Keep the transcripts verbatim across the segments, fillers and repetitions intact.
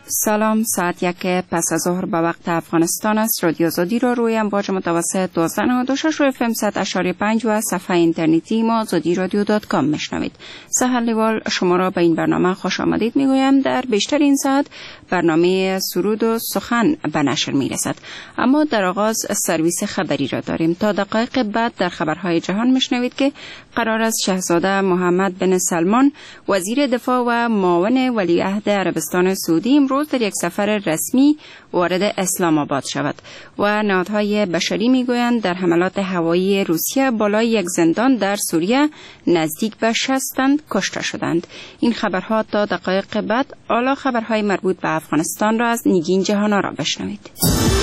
سلام، ساعت یک پس از ظهر به وقت افغانستان است. رادیو آزادی را روی امواج متوسط دوازده نود و شش و اف ام صد اشاری پنج و صفحه اینترنتی ما آزادی رادیو دات کام میشنوید. سحر لیوال شما را به این برنامه خوش آمدید میگویم. در بیشتر این ساعت برنامه سرود و سخن به نشر میرسد، اما در آغاز سرویس خبری را داریم. تا دقایق بعد در خبرهای جهان میشنوید که قرار است شاهزاده محمد بن سلمان وزیر دفاع و معاون ولیعهد عربستان سعودی امروز در یک سفر رسمی وارد اسلام آباد شود و نهادهای بشری میگویند در حملات هوایی روسیه بالای یک زندان در سوریه نزدیک به شصت تن کشته شدند. این خبرها تا دقایق بعد. حالا خبرهای مربوط به افغانستان را از نگین جهانا را بشنوید.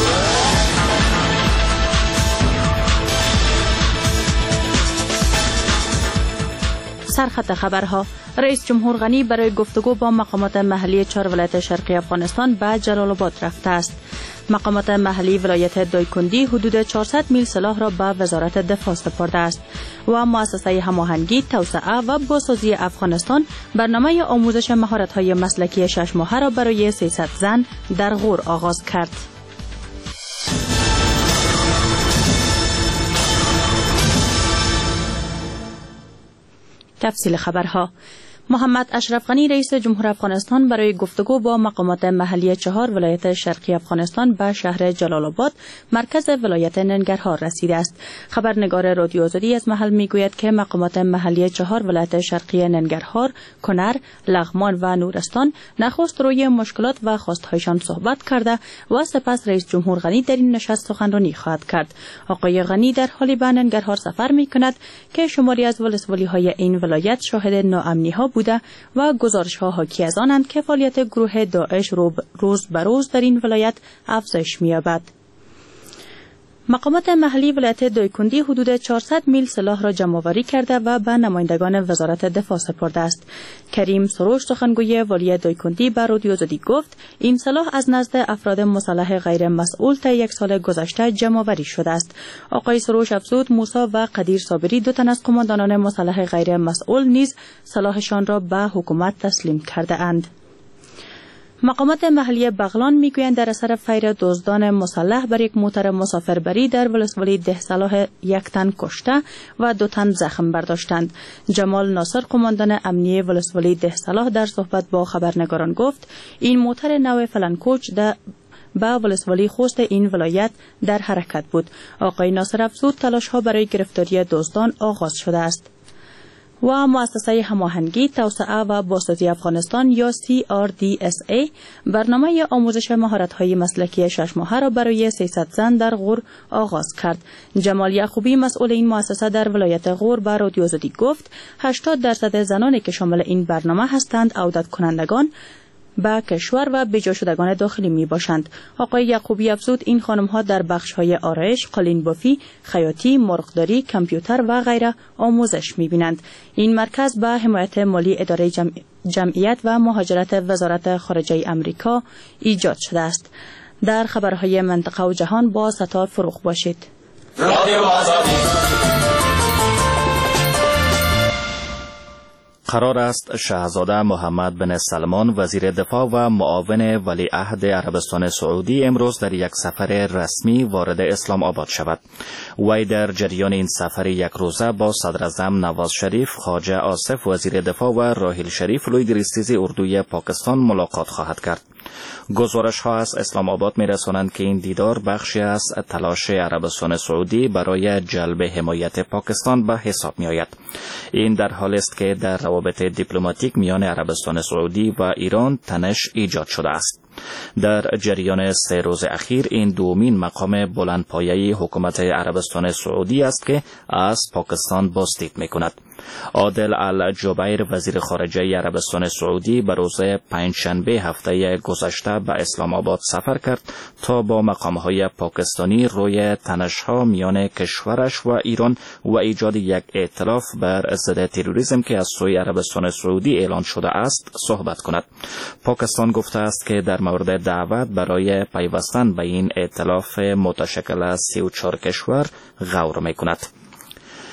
سرخط خبرها: رئیس جمهور غنی برای گفتگو با مقامات محلی چهار ولایت شرقی افغانستان به جلال آباد رفته است. مقامات محلی ولایت دایکندی حدود چهارصد میل سلاح را به وزارت دفاع سپرده است و مؤسسه هماهنگی، توسعه و بازسازی افغانستان برنامه آموزش مهارت‌های مسلکی شش ماهه را برای سیصد زن در غور آغاز کرد. تفصیل خبرها: محمد اشرف غنی رئیس جمهور افغانستان برای گفتگو با مقامات محلی چهار ولایت شرقی افغانستان به شهر جلال آباد مرکز ولایت ننگرهار رسیده است. خبرنگار رادیو آزادی از محل میگوید که مقامات محلی چهار ولایت شرقی ننگرهار، کنر، لغمان و نورستان نخست روی مشکلات و خواستهایشان صحبت کرده و سپس رئیس جمهور غنی در این نشست سخنرانی خواهد کرد. آقای غنی در حالی به ننگرهار سفر میکند که شماری از ولسوالی‌های این ولایت شاهد ناامنی‌ها بوده و گزارش‌ها حاکی از آنند که فعالیت گروه داعش روز به روز در این ولایت افزایش می‌یابد. مقامات محلی ولایت دایکندی حدود چهارصد میل سلاح را جمع‌آوری کرده و به نمایندگان وزارت دفاع سپرده است. کریم سروش سخنگوی والی دایکندی به رادیو آزادی گفت این سلاح از نزد افراد مسلح غیر مسئول تا یک سال گذشته جمع‌آوری شده است. آقای سروش افزود موسی و قدیر صابری دو تن از قماندانان مسلح غیر مسئول نیز سلاحشان را به حکومت تسلیم کرده اند. مقامات محلی بغلان میگویند در اثر فیر دزدان مسلح بر یک موتر مسافربری در ولسوالی ده صلاح یک تن کشته و دو تن زخم برداشتند. جمال ناصر قماندان امنیه ولسوالی ده صلاح در صحبت با خبرنگاران گفت این موتر نو فلنکوچ در به ولسوالی خوست این ولایت در حرکت بود. آقای ناصر افزود تلاش ها برای گرفتاری دزدان آغاز شده است. و مؤسسه هماهنگی، توسعه و بازسازی افغانستان یا سی آر دی اس ای برنامه آموزش مهارت‌های مسلکی شش ماهه را برای سیصد زن در غور آغاز کرد. جمال یعقوبی مسئول این مؤسسه در ولایت غور به رادیو آزادی گفت هشتاد درصد زنانی که شامل این برنامه هستند عودت کنندگان به کشور و بجا شدگان داخلی می باشند. آقای یعقوبی افزود این خانم ها در بخش های آرایش، قالین بافی، خیاطی، مرغداری، کامپیوتر و غیره آموزش می بینند. این مرکز به حمایت مالی اداره جمع... جمعیت و مهاجرت وزارت خارجه امریکا ایجاد شده است. در خبرهای منطقه و جهان با ستار فروغ باشید. رادیو آزادی. قرار است شاهزاده محمد بن سلمان وزیر دفاع و معاون ولیعهد عربستان سعودی امروز در یک سفر رسمی وارد اسلام آباد شود. وی در جریان این سفر یک روزه با صدر اعظم نواز شریف، خواجه آصف وزیر دفاع و راحیل شریف لوی گریستیزی اردوی پاکستان ملاقات خواهد کرد. گزارش ها از اسلام آباد می رسانند که این دیدار بخشی از تلاش عربستان سعودی برای جلب حمایت پاکستان به حساب می آید. این در حالی است که در روابط دیپلماتیک میان عربستان سعودی و ایران تنش ایجاد شده است. در جریان سه روز اخیر این دومین مقام بلندپایه حکومت عربستان سعودی است که از پاکستان بازدید می کند. عادل الجبیر وزیر خارجه عربستان سعودی به روز پنجشنبه هفته گذشته به اسلام آباد سفر کرد تا با مقامهای پاکستانی روی تنش‌ها میان کشورش و ایران و ایجاد یک ائتلاف بر ضد تروریسم که از سوی عربستان سعودی اعلان شده است صحبت کند. پاکستان گفته است که در مورد دعوت برای پیوستن به این ائتلاف متشکل از سی و چهار کشور غور می‌کند.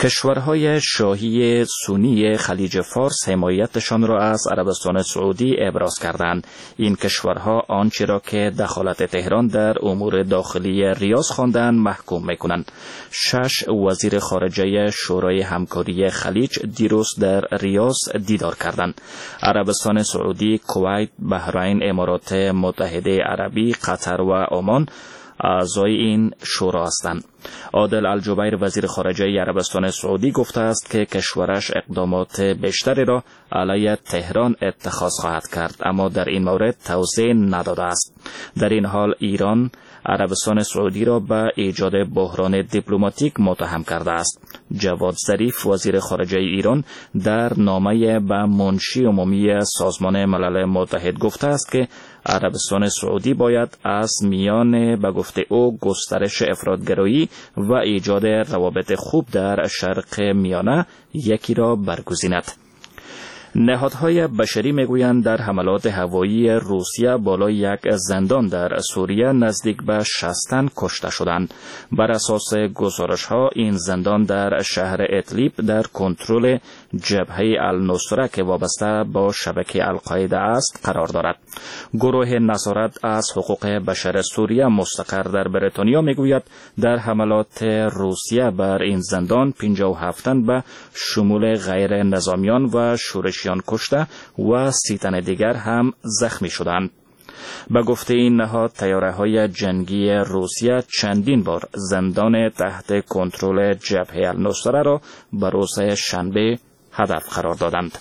کشورهای شاهی سنی خلیج فارس حمایتشان را از عربستان سعودی ابراز کردند. این کشورها آنچه را که دخالت تهران در امور داخلی ریاض خواندند محکوم می‌کنند. شش وزیر خارجه شورای همکاری خلیج دیروز در ریاض دیدار کردند. عربستان سعودی، کویت، بحرین، امارات متحده عربی، قطر و عمان اعضای این شورا هستند. عادل الجبیر وزیر خارجه عربستان سعودی گفته است که کشورش اقدامات بیشتری را علیه تهران اتخاذ خواهد کرد، اما در این مورد توضیح نداده است. در این حال ایران عربستان سعودی را به ایجاد بحران دیپلماتیک متهم کرده است. جواد ظریف وزیر خارجه ایران در نامه به منشی عمومی سازمان ملل متحد گفته است که عربستان سعودی باید از میان به گفته او گسترش افراطگرایی و ایجاد روابط خوب در شرق میانه یکی را برگزیند. نهادهای بشری میگویند در حملات هوایی روسیه بالای یک زندان در سوریه نزدیک به شصت تن کشته شدند. بر اساس گزارش‌ها این زندان در شهر ادلیب در کنترل جبهه النصره که وابسته با شبکه القاعده است قرار دارد. گروه نظارت از حقوق بشر سوریه مستقر در بریتانیا میگوید در حملات روسیه بر این زندان پنجاه و هفت تن به شمول غیر نظامیان و شورشیان کشته و سی تن دیگر هم زخمی شدند. به گفته این نهاد طیاره‌های جنگی روسیه چندین بار زندان تحت کنترل جبهه النصره را به روز شنبه هدف قرار دادند.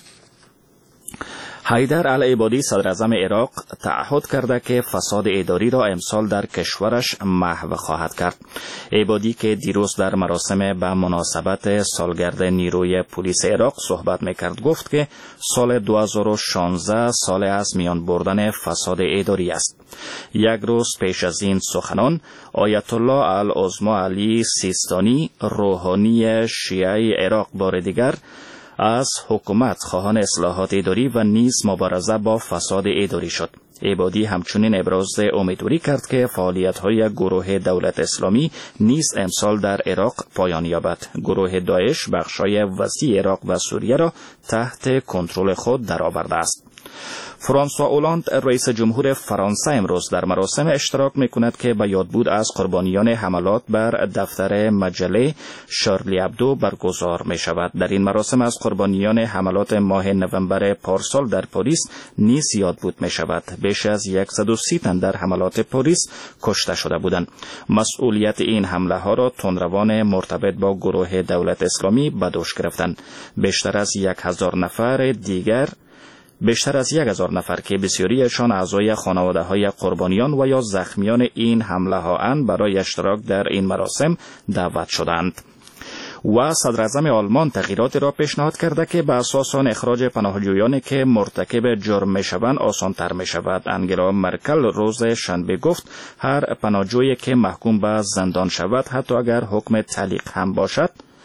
حیدر العبادی صدر اعظم عراق تعهد کرده که فساد اداری را امسال در کشورش محو خواهد کرد. عبادی که دیروز در مراسم به مناسبت سالگرد نیروی پلیس عراق صحبت میکرد گفت که سال دو هزار و شانزده سال از میان بردن فساد اداری است. یک روز پیش از این سخنان آیت الله العظما علی سیستانی روحانی شیعه عراق بار دیگر از حکومت خواهان اصلاحات اداری و نیز مبارزه با فساد اداری شد. عبادی همچنین ابراز امیدواری کرد که فعالیت‌های گروه دولت اسلامی نیز امسال در عراق پایان یابد. گروه داعش بخشای وسیع عراق و سوریه را تحت کنترل خود درآورده است. فرانسوا اولند رئیس جمهور فرانسه امروز در مراسم اشتراک می‌کند که به یادبود از قربانیان حملات بر دفتر مجله شارلی ابدو برگزار می‌شود. در این مراسم از قربانیان حملات ماه نوامبر پارسال در پاریس نیز یادبود می‌شود. بیش از صد و سی تن در حملات پاریس کشته شده بودند. مسئولیت این حمله‌ها را تندروان مرتبط با گروه دولت اسلامی به دوش گرفتند. بیشتر از یک هزار نفر دیگر بیشتر از یک هزار نفر که بسیاریشان اعضای خانواده‌های قربانیان و یا زخمیان این حمله ها اند برای اشتراک در این مراسم دعوت شدند. و صدر اعظم آلمان تغییراتی را پیشنهاد کرده که به اساس آن اخراج پناهجویانی که مرتکب جرم میشوند آسان‌تر میشود. انگلا مرکل روز شنبه گفت هر پناهجویی که محکوم به زندان شود حتی اگر حکم تعلیق هم باشد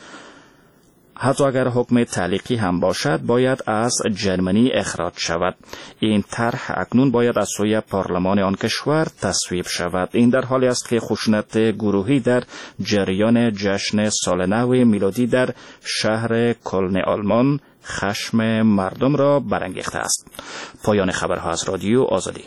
حتی اگر حکم تعلیقی هم باشد باید از جرمنی اخراج شود. این طرح اکنون باید از سوی پارلمان آن کشور تصویب شود. این در حالی است که خشونت گروهی در جریان جشن سال نو میلادی در شهر کلن آلمان خشم مردم را برانگیخته است. پایان خبرها از رادیو آزادی.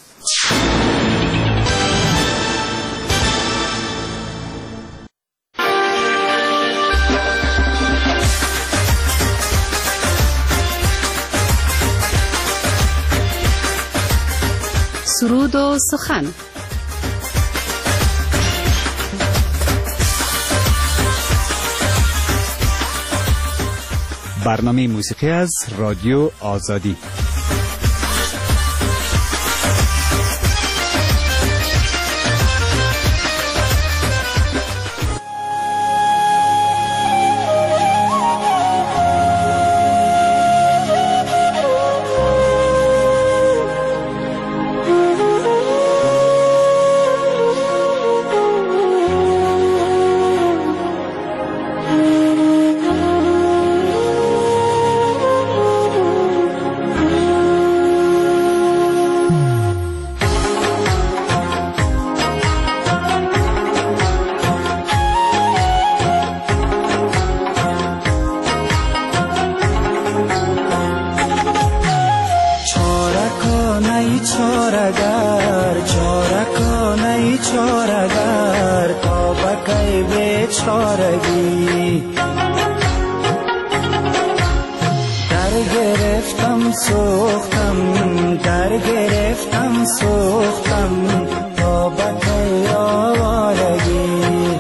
سرود و سخن. برنامه موسیقی از رادیو آزادی. ای چارگر چاره کن ای چارگر تا بکی بیچارگی در گرفتم سوختم در گرفتم سوختم تا بکی آوارگی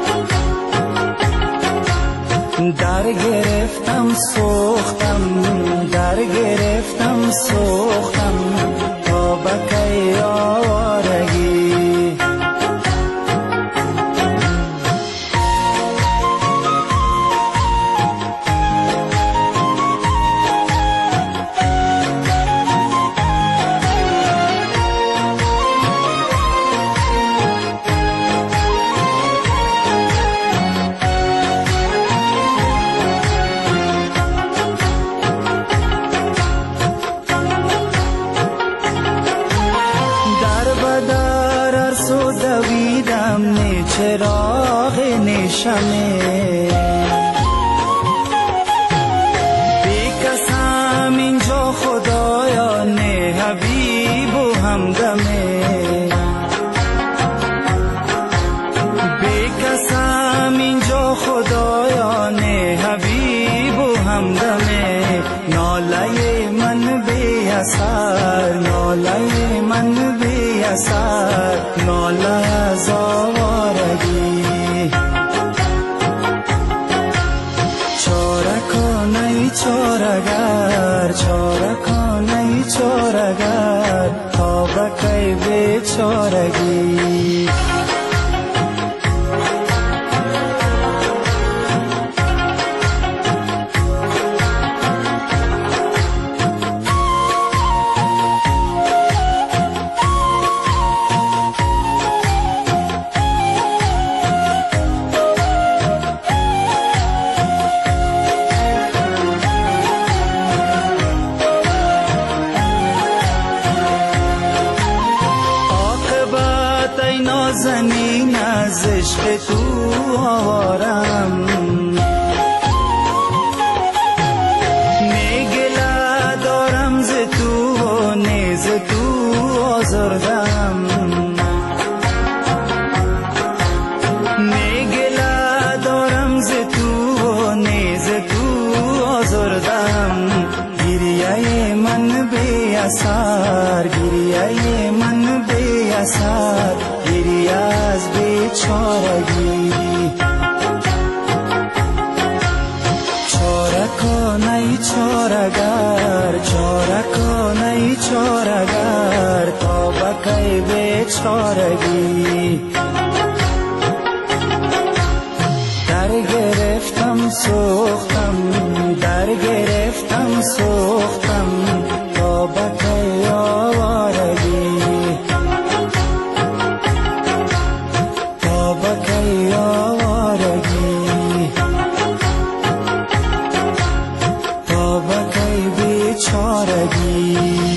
در گرفتم سوختم در گرفتم سوختم تا بکی آوارگی چراغ نشمه بی کسم اینجا خدایا نه حبیب و همدمه بی کسم اینجا خدایا نه حبیب و همدمه ناله من بی اثر ناله من بی اثر ناله از آوارگی چاره کن ای چارگر چاره کن ای چارگر تا بکی بیچارگی نازنین از عشق تو آوارم نگله دارم ز تو و نیز تو آزردم نگله دارم ز تو و نیز تو آزردم گریه من بی اثر گریه من بی اثر گریه از بیچارگی چاره کن ای چارگر چاره کن ای چارگر تا بکی بیچارگی در گرفتم سوختم در گرفتم سوختم تا بکی آوارگی تا بکی آوارگی تا بکی بیچارگی.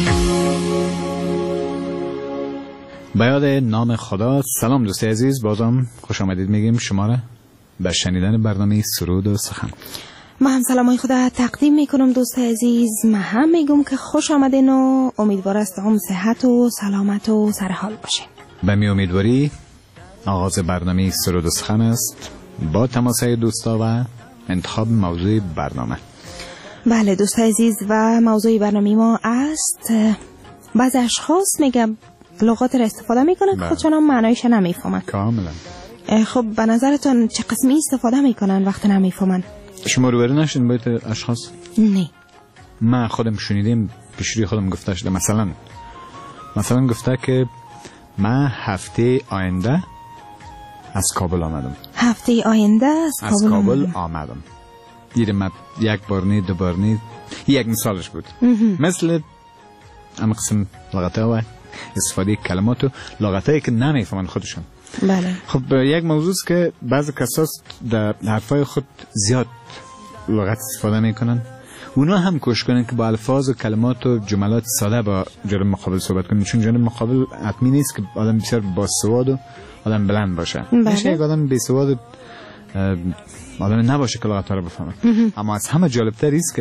به یاد نام خدا. سلام دوست عزیز، بازم خوش آمدید میگیم شما را به شنیدن برنامه سرود و سخن. ما هم سلامای خدا تقدیم میکنم دوست عزیز. من هم میگم که خوش آمدین و امیدوار استقام صحت و سلامت و سرحال باشین. به می امیدواری آغاز برنامه سرود و سخن است با تماسه دوستا و انتخاب موضوع برنامه. بله دوست عزیز، و موضوع برنامه ما است بعض اشخاص میگم لغات را استفاده میکنن که خودشان هم معنایش نمیفهمن. کاملا. خب به نظرتون چه قسمی استفاده میکنن وقت نمیفهمن؟ شما روبرو نشدین با اشخاص؟ نه. من خودم شنیدم، پیشروی خودم گفته شده. مثلا مثلا گفته که من هفته آینده از کابل آمدم. هفته آینده از کابل, از کابل آمدم. دیدم من یک بار نی دو بار نی یک مثالش بود. مثل اما قسم لغته و استفاده کلمات و لغتایی که نمیفهمن خودشون. بله. خب یک موضوع است که بعضی کساس در حرفای خود زیاد لغت استفاده میکنن. اونا هم کوشش کنن که با الفاظ و کلمات و جملات ساده با جانب مقابل صحبت کنن، چون جانب مقابل حتمی نیست که آدم بسیار باسواد و آدم بلند باشه. میشه یک آدم بیسواد و آدم نباشه که لغت ها رو بفهمه. اما از همه جالبتر است که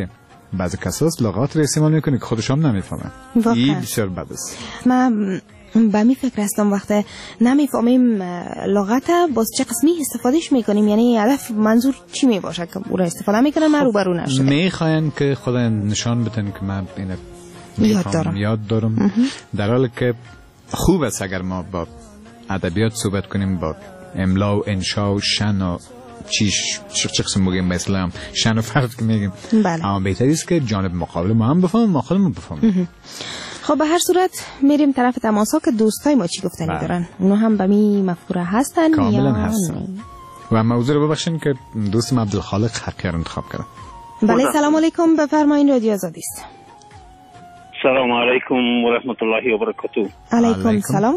بعضی کساس لغات رو استعمال میکنه که خودش هم نمیفهمن. این بسیار بد است. من به می فکر هستم وقتی نمیفهمیم لغت باز چه قسمی استفادهش میکنیم، یعنی هدف منظور چی می باشه که او را استفاده میکنن من رو برو نشده میخواین که خدا نشان بدن که من اینه یاد دارم یاد دارم در حالی که خوب است اگر ما با ادبیات صحبت کنیم، با املا و انشا و شن و چیش چه قسم میگیم به اسلام شن و فرد که میگیم، اما بهتری است که جانب مقابل ما هم بفهمیم ما خودمون بفهمیم. خب به هر صورت میریم طرف تماسا که دوستای ما چی گفتنی دارن، اونا هم به می مفهوم هستن کاملا یا هستن. و موضوع رو ببخشین که دوستم عبدالخالق حقیار انتخاب کردم. بله سلام علیکم، بفرمایید رادیو آزادی است. سلام علیکم و رحمت الله و برکاته. علیکم سلام.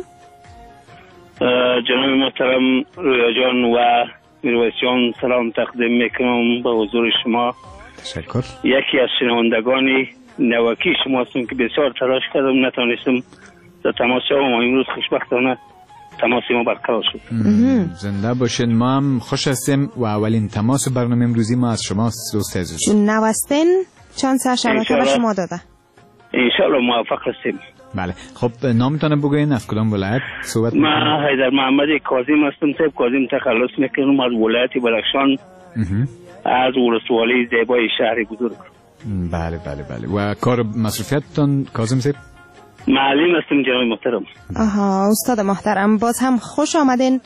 جناب محترم رویا جان و میرویس جان سلام تقدیم میکنم به حضور شما. تشکر. یکی از شنوندگان نوکی شما هستم که بسیار تلاش کردم نتونستم در تماس شوم و امروز خوشبختانه تماس ما برقرار شد. زنده باشین. ما هم خوش هستیم و اولین تماس برنامه امروزی ما از شماست دوست عزیز. نوستین چند سر شبکه به شما داده؟ انشاءالله موفق هستیم. بله خب نامتان بگوین از کدام ولایت صحبت میکنم؟ من حیدر محمد کاظم هستم. صاحب کاظم تخلص میکنم از ولایت بدخشان از ولسوالی زیبای شهر بزرگ. بله بله بله. و کار مصروفیتتان کاظم صاحب؟ معلم هستم جناب محترم. آها استاد محترم باز هم خوش آمدین.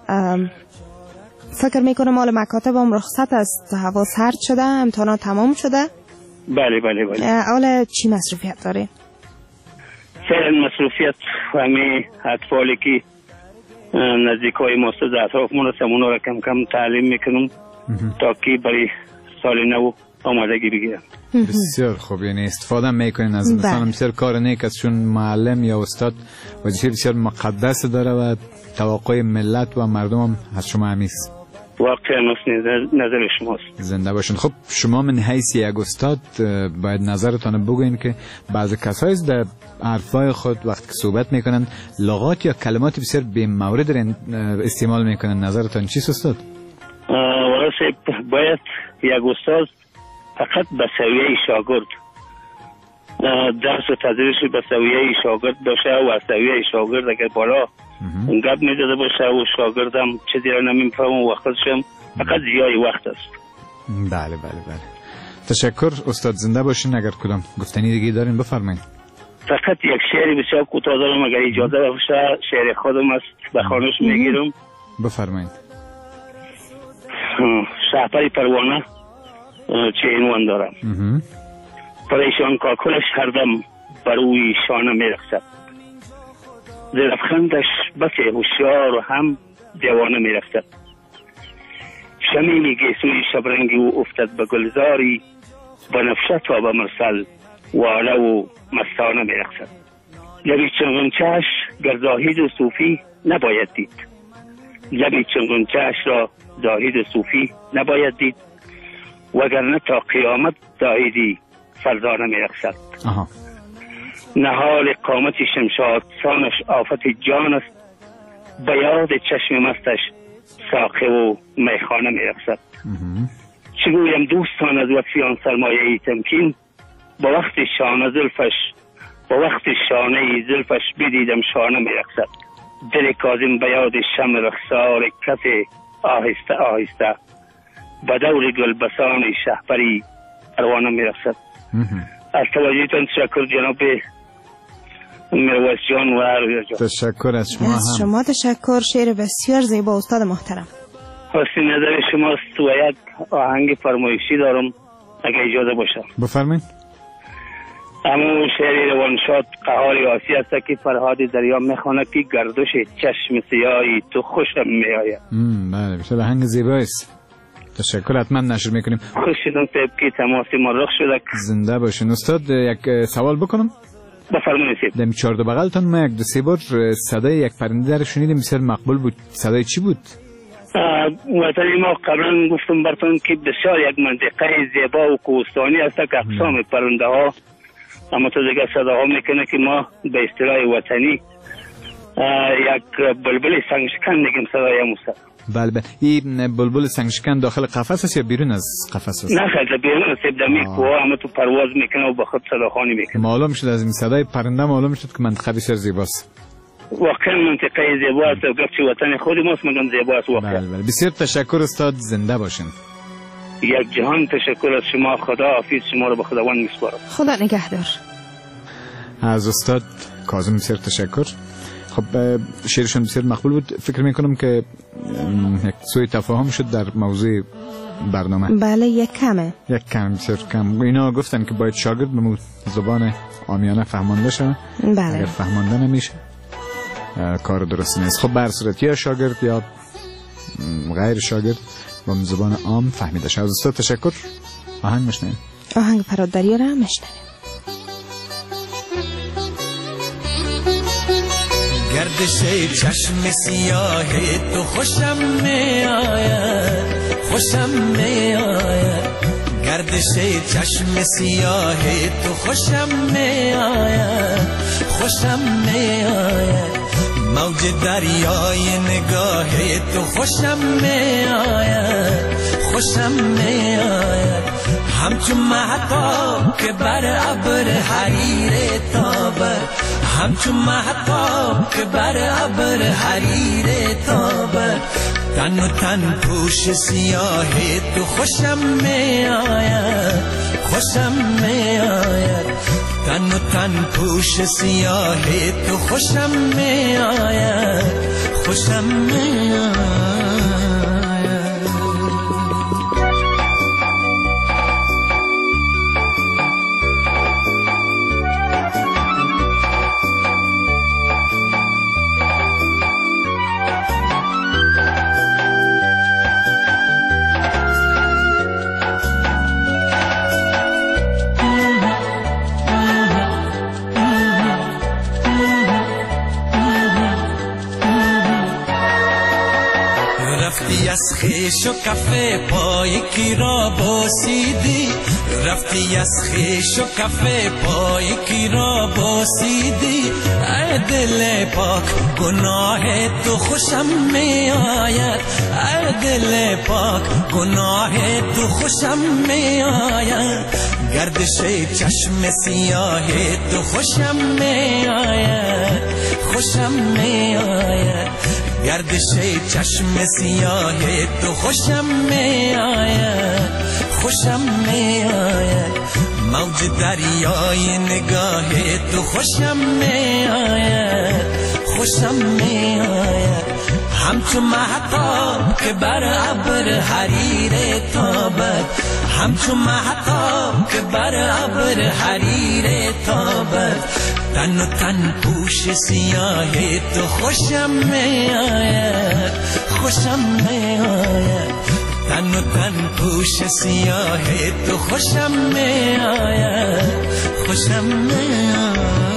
فکر میکنم مال مکاتبم رخصت است، هوا سرد شده، امتحانات تمام شده. بله بله بله. اول چی مصروفیت داره؟ فعلا مصروفیت همه اطفالی که نزدیکای ماست در اطرافمون هستم اونا را کم کم تعلیم میکنم تا که برای سال نو آمادگی بگیرم. بسیار خوب. یعنی استفاده میکنین از انسان. بسیار کار نیک است چون معلم یا استاد وظیفه بسیار مقدس داره و توقع ملت و مردم هم از شما همیست. واقعا نظر شماست. زنده باشین. خب شما من حیث یک استاد باید نظرتان بگوین که بعضی کسایی در حرفای خود وقتی که صحبت میکنن لغات یا کلمات بسیار بی مورد استعمال میکنن. نظرتان چیست استاد؟ واسه باید یک استاد فقط به سویه شاگرد درس و تدریس به سویه شاگرد باشه و از سویه شاگرد اگر بالا گپ میداده باشه و شاگردم چیزی را نمیفهمه و وقتشم فقط زیای وقت است. بله بله بله. تشکر استاد. زنده باشین. اگر کدام گفتنی دیگه دارین بفرمایید. فقط یک شعر بسیار کوتاه دارم اگر اجازه باشه. شعر خودم است به خوانش میگیرم. بفرمایید. شهپر پروانه چه عنوان دارم. پریشان کاکلش هر دم بر روی شانه میرقصد، ز لبخندش بس هوشیار و هم دیوانه میرقصد. شمیم گیسوی شبرنگی او افتد به گلزاری، بنفشه تا به مرسل واله و مستانه میرقصد. لبی چنگونچهش گر زاهد و صوفی نباید دید، لبی چنگونچهش را زاهد و صوفی نباید دید، وگرنه تا قیامت زاهدی فرزانه میرقصد. نهال قامت شمشاد سانش آفت جان است، به یاد چشم مستش ساقه و میخانه میرقصد. چگویم دوستان از وصفیان سرمایه تمکین، با وقت شانه زلفش با وقت شانه زلفش بدیدم شانه میرقصد. دل کاظم به یاد شم رخسار کف آهسته آهسته، به دور گلبسان شهپری پروانه میرقصد. از توجهتان تشکر جناب میرویس جان و رویا جان. تشکر از شما. از شما تشکر. شعر بسیار زیبا استاد محترم. خواستین نظر شماست و یک آهنگ فرمایشی دارم اگه اجازه باشه. بفرمایید. همون شعری روانشاد قهار آسی است که فرهاد دریا میخواند که گردش چشم سیاهی تو خوشم میآید. بله بسیار آهنگ زیبایی است. تشکر. حتما نشر میکنیم. خوش شدم صاحب که تماس ما رخ شده. زنده باشین. استاد یک سوال بکنم؟ بفرمایید صاحب. دم چهارده بغلتان ما یک دو سه بار صدای یک پرنده در شنیدیم بسیار مقبول بود. صدای چی بود؟ وطنی ما قبلا گفتم براتون که بسیار یک منطقه زیبا و کوهستانی است که اقسام پرنده ها اما تو دیگه صداها میکنه که ما به اصطلاح وطنی یک بلبل سنگشکن میگیم صدای موسی. بله بله. این بلبل سنگشکن داخل قفس است یا بیرون از قفس است؟ نه خیلی بیرون است، دمی کوه اما تو پرواز میکنه و به خود صداخوانی میکنه. معلوم شد از این صدای پرنده معلوم شد که منطقه بسیار زیباست. واقعا منطقه زیباست و گفت وطن خود ماست مگم زیباست واقعا. بله بله. بسیار تشکر استاد، زنده باشین. یک جهان تشکر از شما، خدا حافظ شما رو به خداوند میسپارم. خدا نگهدار. از استاد کاظم بسیار تشکر. خب شعرشون بسیار مقبول بود. فکر میکنم که یک سوء تفاهم شد در موضوع برنامه. بله یک کمه. یک کم بسیار کم. اینا گفتن که باید شاگرد به زبان عامیانه فهمانده شه. بله. اگر فهمانده نمیشه کار درست نیست. خب به هر صورت یا شاگرد یا غیر شاگرد با زبان عام فهمیده شه. از استاد تشکر. آهنگ مشنویم. آهنگ فرات دریا را مشنویم. گردش چشم سیاه تو خوشم می آید، خوشم می آید. گردش چشم سیاه تو خوشم می آید، خوشم می آید. موج دریای نگاه تو خوشم می آید، خوشم می آید. همچون مهتاب که بر ابر حریر تابد، همچون مهتاب که بر ابر حریر تابد. تن و تن پوش سیاه تو خوشم می آید، خوشم می آید. تن و تن پوش سیاه تو خوشم می آید، خوشم می آید. رفتی از خیش و کفه پای کی را بوسیدی، رفتی از خیش و کفه پای کی را بوسیدی. ای دل پاک گناه تو خوشم می آید، ای دل پاک گناه تو خوشم می آید. گردش چشم سیاه تو خوشم می آید، خوشم می آید. گردش چشم سیاه تو خوشم می آید، خوشم می آید. موج دریای نگاه تو خوشم می آید، خوشم می آید. همچون مهتاب که بر ابر حریر تابد، همچون مهتاب که بر ابر حریر تابد. تن و تن پوش سیاه تو خوشم می آید، خوشم می آید. تن و تن پوش سیاه تو خوشم می آید، خوشم می آید.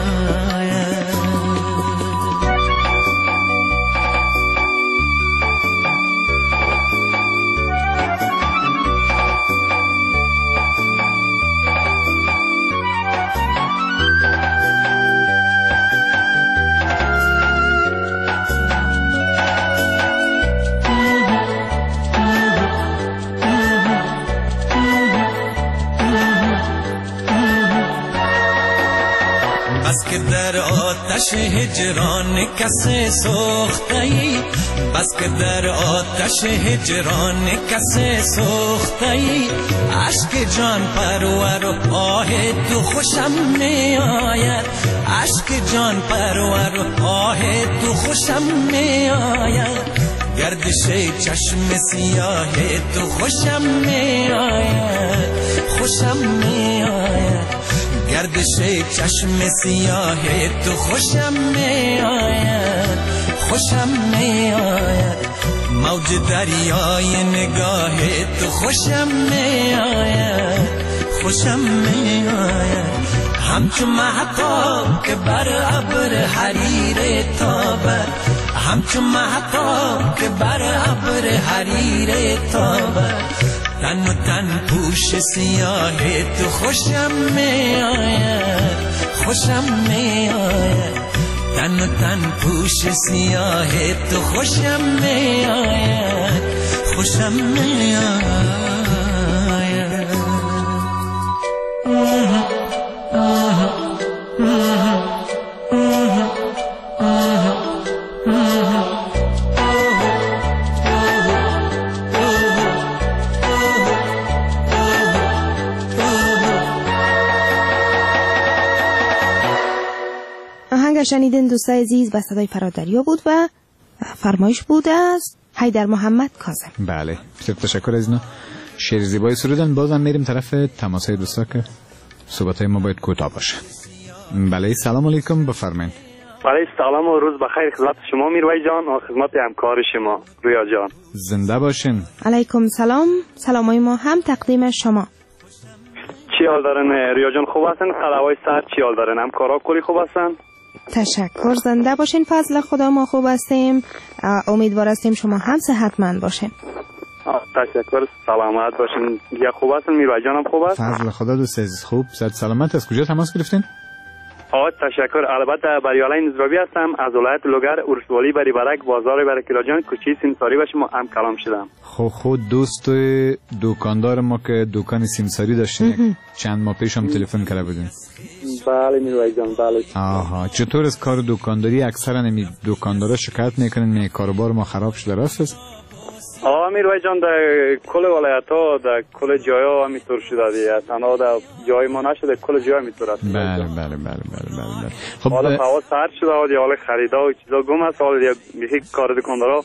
بس که در آتش هجران کس سوخته‌ای، بس که در آتش هجران کس سوخته‌ای. عشق جان پرور و آه تو خوشم می آید، عشق جان پرور و آه تو خوشم می آید. گردش چشم سیاه تو خوشم می آید، خوشم می آید. گردش چشم سیاه تو خوشم می آید، خوشم می آید. موج دریای نگاه تو خوشم می آید، خوشم می آید. همچون مهتاب که بر ابر حریر تابد، همچون مهتاب که بر ابر حریر تابد. تن و تن پوش سیاه تو خوشم می آید، خوشم می آید. تن و تن پوش سیاه تو خوشم می آید خوشم می آید آهنگ شنیدین دوستای عزیز به صدای فرادریا بود و فرمایش بود از حیدر محمد کاظم. بله بسیار تشکر از اینا شعر زیبای سرودن. بازم میریم طرف تماسای دوستا که صحبتای ما باید کوتاه باشه. بله سلام علیکم بفرمایید. بله سلام و روز بخیر خدمت شما میروی جان و خدمت همکار شما رویا جان. زنده باشین. علیکم سلام. سلامای ما هم تقدیم شما. چی حال دارن رویا جان؟ خوب هستن؟ خلاوای سر چی حال دارن؟ همکارا کلی خوب هستن؟ تشکر زنده باشین. فضل خدا ما خوب هستیم. امیدوار هستیم شما هم صحتمند باشین. تشکر سلامت باشین. یا خوب هستن؟ میروی جان هم خوب است؟ فضل خدا دوست عزیز خوب صحت سلامت. از کجا تماس گرفتین؟ آه تشکر. البته بریالای نزرابی هستم از ولایت لوگر ارسوالی بری برک بازار برکیلا جان کوچه سیمساری باشه ما هم کلام شدم. خب خود دوست دکاندار ما که دکان سیمساری داشتین چند ماه پیش هم تلفن کرده بودین. بله میروی جان بله. آها چطور از کار دکانداری؟ اکثرا نمی دکاندارا شکایت میکنن می کاروبار ما خراب شده راست است؟ آه میروی جان در کل ولایت ها در کل جای ها همینطور شده دیگه تنها در جای ما نشده کل جای همینطور است. بله بله بله بله بله. خب حالا هوا سرد شده و حالا خریدا و چیزا گم است حالا دیگه کار دکاندارا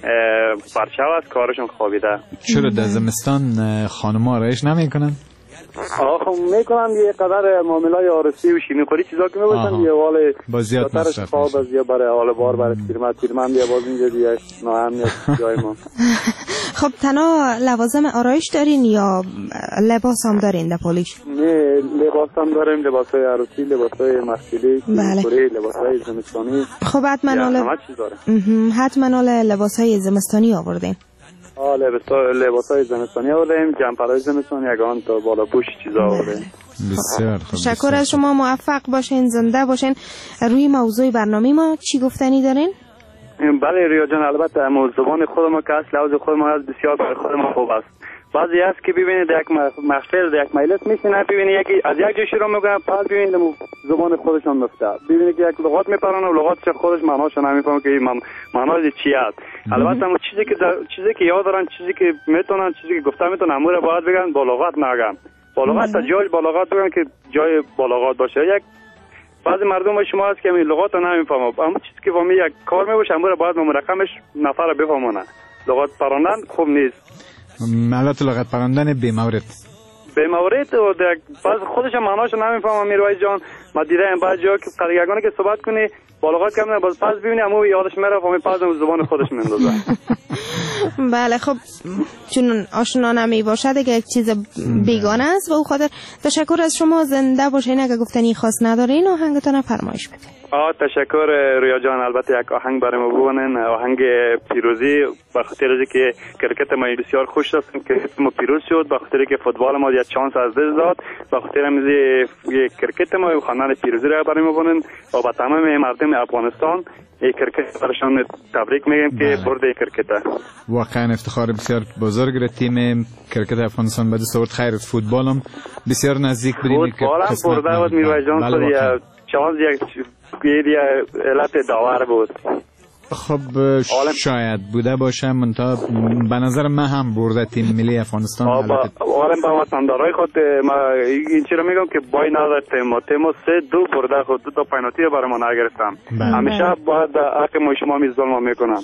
پرچاو است کارشون خوابیده. چرا در زمستان خانم‌ها آرایش نمیکنن؟ آه خب میکنم یه قدر معاملای عروسی و شیمی خوری چیزا که میباشن یه حال با زیاد مصرف خواب از یا برای حال بار برای پیرمرد پیرمرد یا باز اینجا دیگه ناهم جای ما. خب تنها لوازم آرایش دارین یا لباس هم دارین در پالیش؟ نه لباس هم داریم لباسای عروسی لباسای محفلی خوری لباسای زمستانی. خب حتما همه چیز داره. حتما لباسای زمستانی آوردین. آه لباسای زمستانی آوردیم جمپرهای زمستانی یگان تا بالا پوش چیزا آوردیم. بسیار خوب. تشکر از شما. موفق باشین زنده باشین. روی موضوع برنامه ما چی گفتنی دارین؟ بله ریا جان البته زبان خود ما که اصل لحظه خود ما از بسیار برای خود ما خوب است. بعضی هست که ببینید یک محفل یک مجلس میشینه ببینید یکی از یک جای شروع میکنه بعد ببینید زبان خودشون مفته ببینید که یک لغات میپرن و لغاتش خودش معناش نمیفهمه که معناش چی است. البته اون چیزی که چیزی که یاد دارن چیزی که میتونن چیزی که گفته میتونن امور باید بگن با لغات نگن با لغات تا جای با لغات بگن که جای با لغات باشه. یک بعضی مردم شما هست که این لغات رو نمیفهمه اما چیزی که فهمی یک کار میباشه امور باید مرقمش نفر بفهمونه. لغات پراندن خوب نیست. مالات لغت پراندن بی مورد به مورد و باز خودش معناش نمیفهمم میروی جان. ما دیدم بعضی جا که قریگانی که صحبت کنی با لغات کم نه باز پس ببینی همو یادش میره فهمی پس زبان خودش میندازه. بله خب چون آشنا نمی باشد دیگه یک چیز بیگانه است و او خاطر تشکر از شما. زنده باشین. اگه گفتنی خاص ندارین آهنگتون فرمایش بدین. آه تشکر رویا جان. البته یک آهنگ برای ما بگوین آهنگ پیروزی به خاطر اینکه کرکت ما بسیار خوش است که ما پیروز شد به خاطر که فوتبال ما یک چانس از دست داد به خاطر اینکه کرکت ما خواندن پیروزی را برای ما بگوین و به تمام مردم افغانستان این کرکت برشان تبریک میگم که برد کرکت واقعا افتخار بسیار بزرگ تیم کرکت افغانستان به دست آورد. خیر فوتبال هم بسیار نزدیک بودیم که فوتبال هم برده بود میروی جان خود چانس یک یه علت داور بود. خب شاید بوده باشه منتها به نظر من هم برده تیم ملی افغانستان. آرم با وطندارای خود ما این چی رو میگم که بای نداره تیم تیم سه دو برده خود دو تا پنالتی برای ما نگرفتم. همیشه باید حق ما شما می ظلم میکنم.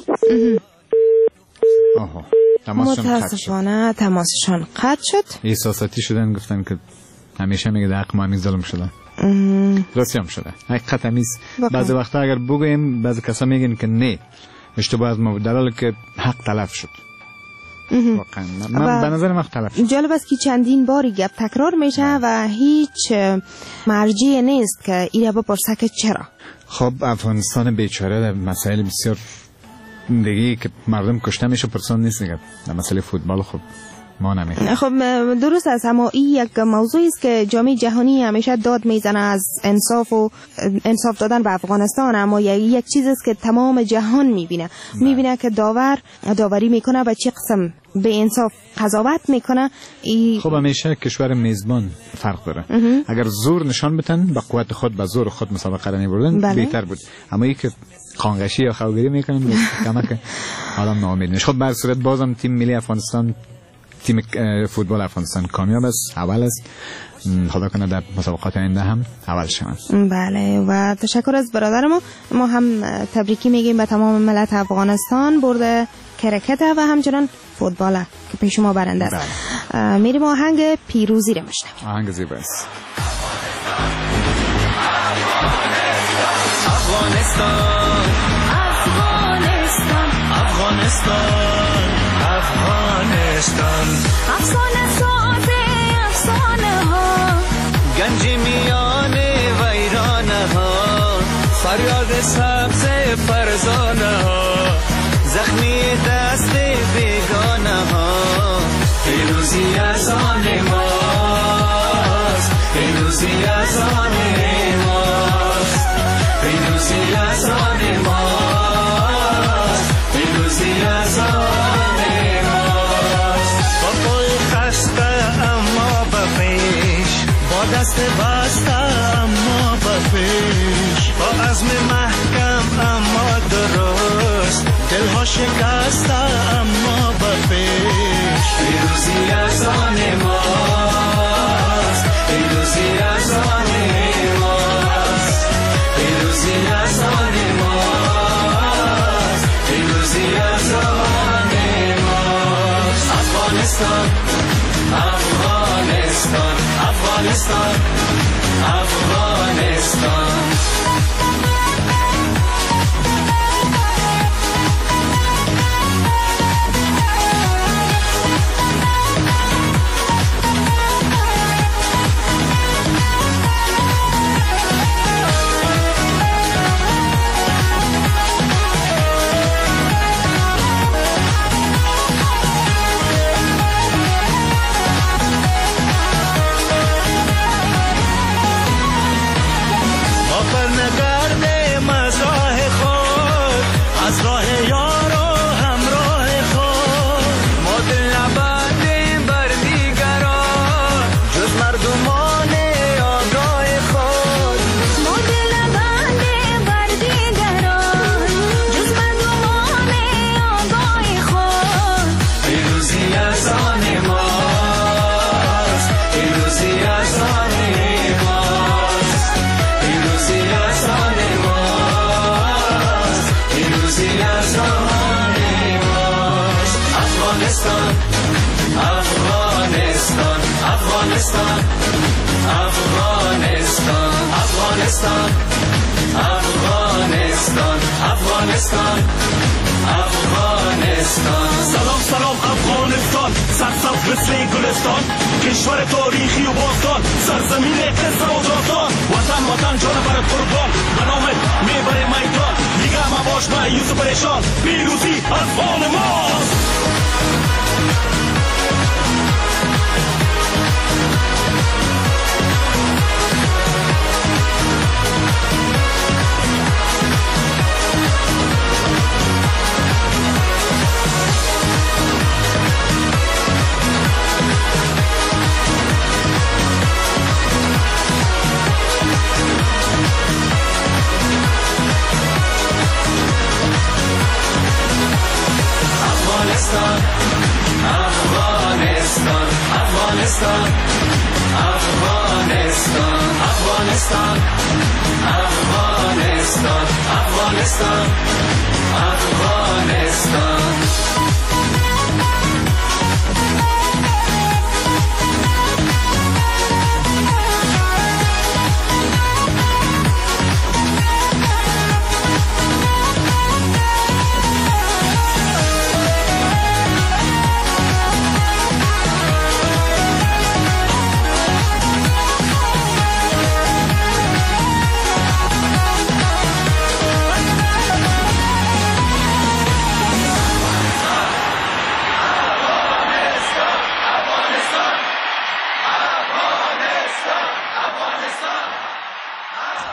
آها متاسفانه تماسشان قطع شد. احساساتی شدن گفتن که همیشه میگه حق ما می ظلم شده. راستی هم شده حقیقت همیز. بعضی وقتا اگر بگویم بعضی کسا میگن که نه اشتباه از ما در حالی که حق تلف شد. واقعا من به نظر من تلف شد. جالب است که چندین باری گپ تکرار میشه و هیچ مرجعی نیست که اینا بپرسه که چرا. خب افغانستان بیچاره در مسائل بسیار دیگه که مردم کشته میشه پرسان نیست دیگه. در مسئله فوتبال خب ما نمیخوایم. خب درست است، اما این یک موضوعی است که جامعه جهانی همیشه داد میزنه از انصاف و انصاف دادن به افغانستان، اما یک چیز است که تمام جهان میبینه میبینه که داور داوری میکنه و چه قسم به انصاف قضاوت میکنه. ای... خب همیشه کشور میزبان فرق داره. اگر زور نشان بتن به قوت خود به زور خود مسابقه را میبردن بله. بهتر بود، اما ای که خانگشی یا خوگیری میکنن کمک آدم ناامید میشه. خب بر صورت بازم تیم ملی افغانستان، تیم فوتبال افغانستان کامیاب است، اول است. خدا کنه در مسابقات آینده هم اول شوند. بله و تشکر از برادر ما. ما هم تبریکی میگیم به تمام ملت افغانستان برده کرکت و همچنان فوتبال که پیش ما برنده است. بله. میریم آهنگ پیروزی رو میشنویم. آهنگ زیباست. افغانستان افغانستان افغانستان افغانستان افسانه ساز افسانه ها، گنج میان ویرانه ها، فریاد سبز فرزانه ها، زخمی دست بیگانه ها. پیروزی از آن ماست، پیروزی از آن ماست، پیروزی از آن ماست، پیروزی از آن ماست. با پای خسته اما به پیش، با دست بسته اما به پیش، با عزم محکم اما درست، دلها شکسته اما به پیش. پیروزی از آن ماست، پیروزی از آن ماست، پیروزی از آن ماست، پیروزی از آن ماست. افغانستان افغانستان افغانستان افغانستان. Afghanistan, Afghanistan, Afghanistan, Afghanistan, Afghanistan, Afghanistan. سلام سلام افغانستان، سرسبز مثل گلستان، کشور تاریخی و باستان، سرزمین قصه و داستان. وطن وطن جان بر قربان، به نامت میبره میدان، دیگه مباش مایوس و پریشان، پیروزی از آن ماست. Afghanistan, Afghanistan, Afghanistan, Afghanistan, Afghanistan, Afghanistan, Afghanistan.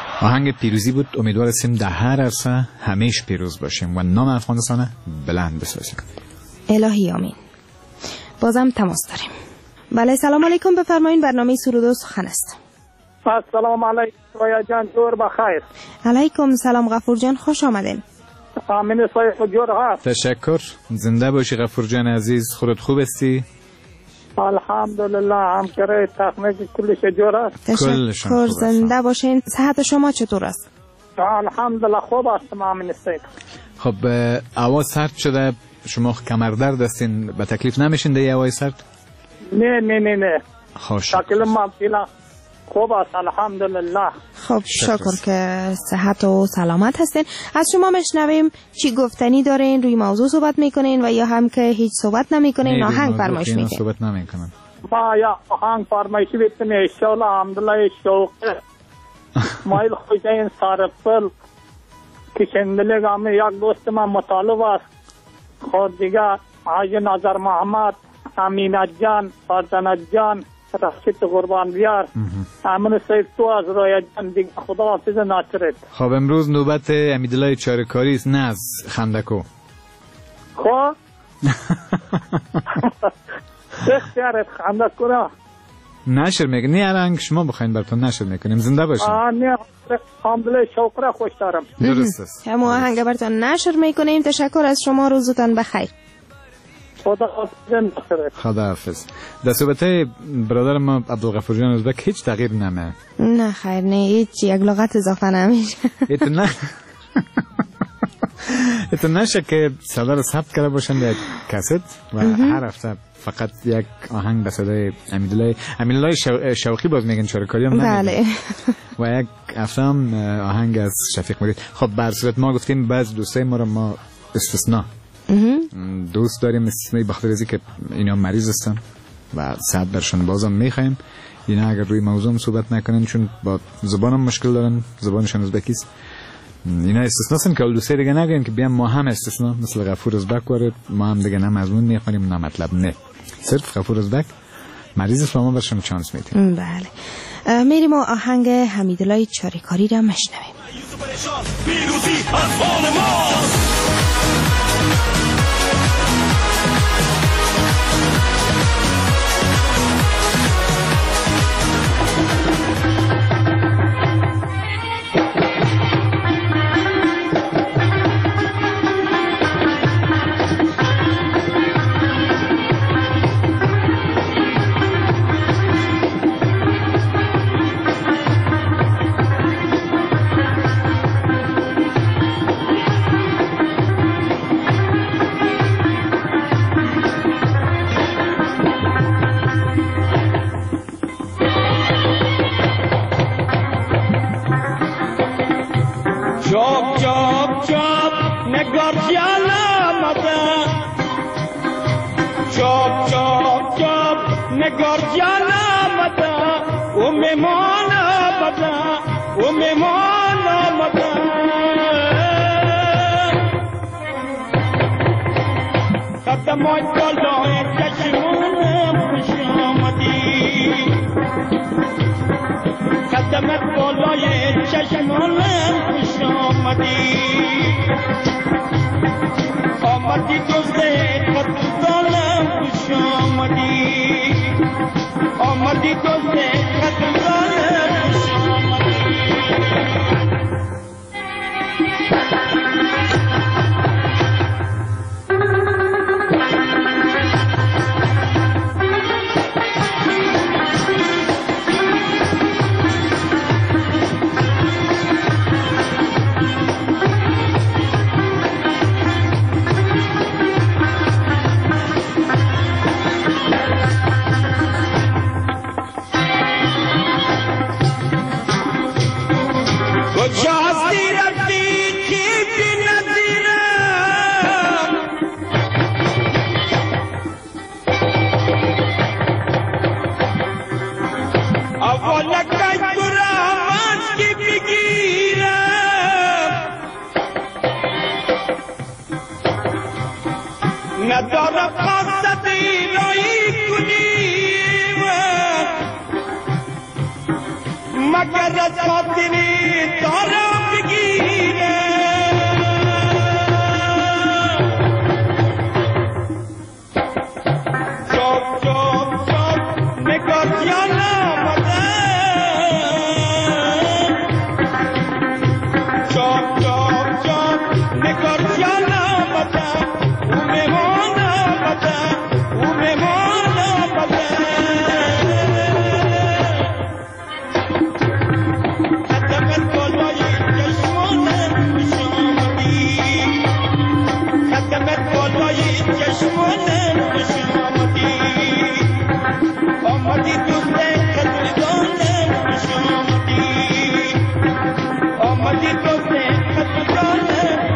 آهنگ پیروزی بود. امیدوار هستیم در هر عرصه همیش پیروز باشیم و نام افغانستان بلند بسازیم. الهی آمین. بازم تماس داریم. بله سلام علیکم، بفرمایید. برنامه سرود و سخن است. سلام علیکم رویا جان، جور بخیر. علیکم سلام غفور جان، خوش آمدین. آمین صاحب جور هست. تشکر. زنده باشی غفور جان عزیز. خودت خوب هستی؟ الحمدلله، همکاری تکنیک کلش جور است. تشکر. زنده باشین. صحت شما چطور است؟ الحمدلله خوب است. آمین صاحب. خب آواز سرد شده، شما کمر درد هستین، به تکلیف نمیشین ده هوای سرد؟ نه نه نه نه. خوش. تکلیف ما فعلا خوب است الحمدلله. خب شکر که صحت و سلامت هستین. از شما مشنویم چی گفتنی دارین، روی موضوع صحبت میکنین و یا هم که هیچ صحبت نمیکنین، آهنگ فرمایش میکنین؟ صحبت نمیکنم. ما یا آهنگ فرمایش میکنیم ان شاء الله. الحمدلله شوق مایل خوشین سارفل که شندلگام یک دوست من مطالب است. خود دیگه حاج نظر محمد، امینت جان، فرزانت جان، رشید قربان بیار، امین سید تو از رویا جان دیگه خدا حافظ ناصرت. خب امروز نوبت امیدالله چاره‌کاری است، نه از خندکو. خب اختیارت خندکو را نشر میکنی رنگ شما بخواین براتون نشر میکنیم. زنده باشین. آه نه الحمدلله شوق را خوش دارم. درست است. همون آهنگ براتون نشر میکنیم. تشکر از شما، روزتان بخیر. خدا حافظ. خدا حافظ. در صحبت برادر ما عبدالغفور جان ازبک هیچ تغییر نمه؟ نه خیر، نه هیچ یک لغت اضافه نمیشه. ایتون نه ایتون نشه که صدا رو ثبت کرده باشن در کست و هر هفته فقط یک آهنگ به صدای امیدالله امیدالله شو... شوقی باز میگن چاره‌کاری هم بله. و یک هفته هم آهنگ از شفیق مرید. خب بر صورت ما گفتیم بعض دوستای ما رو ما استثناء دوست داریم، استثنایی بخاطر ازی که اینا مریض هستن و صحت برشون بازم میخوایم اینا اگر روی موضوع صحبت نکنن چون با زبانم مشکل دارن، زبانشون ازبکیست. اینا استثناء هستن که دوستای دیگه نگن که بیان ما هم استثناء مثل غفور ازبک وارد، ما هم دیگه نه مضمون میخونیم نه مطلب، نه صرف غفور ازبک مریض است و ما برشون چانس میدیم. بله. میریم و آهنگ حمیدالله چاره‌کاری را مشنویم. پیروزی از آن ماست. مگر از خاطری دارم بگیره جاب جاب جاب نگار جان آمده جاب جاب جاب نگار جان آمده او مهمان آمده او مهمان آمده خدمت بالای چشمانم خوش آمدی خدمت بالای چشمانم خوش آمدی آمدی دوست قدردانم خوش آمدی آمدی دوست قدردانم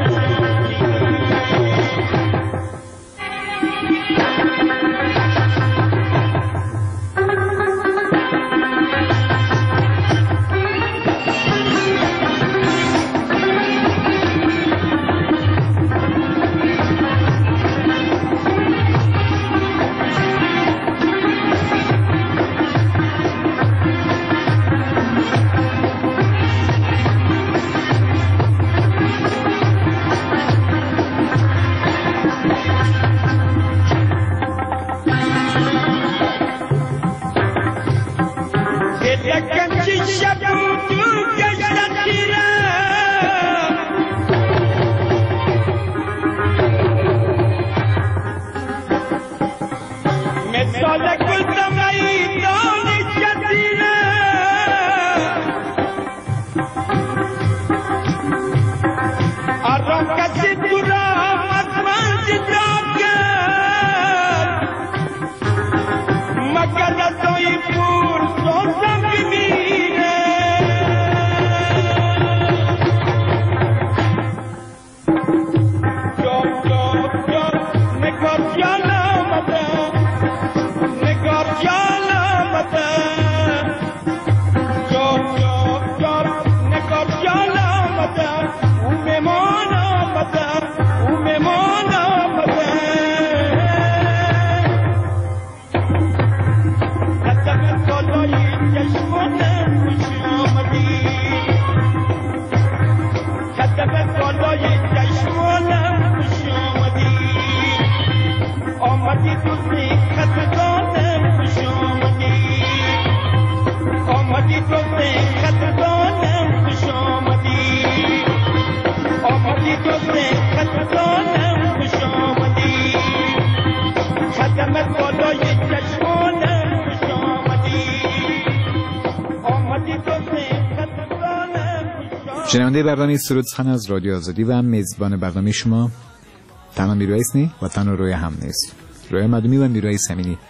شنونده برنامه سرود سخن از رادیو آزادی و میزبان برنامه شما تنها میروی اسنی و تنها روی هم نیست روی مدومی و میروی سمینی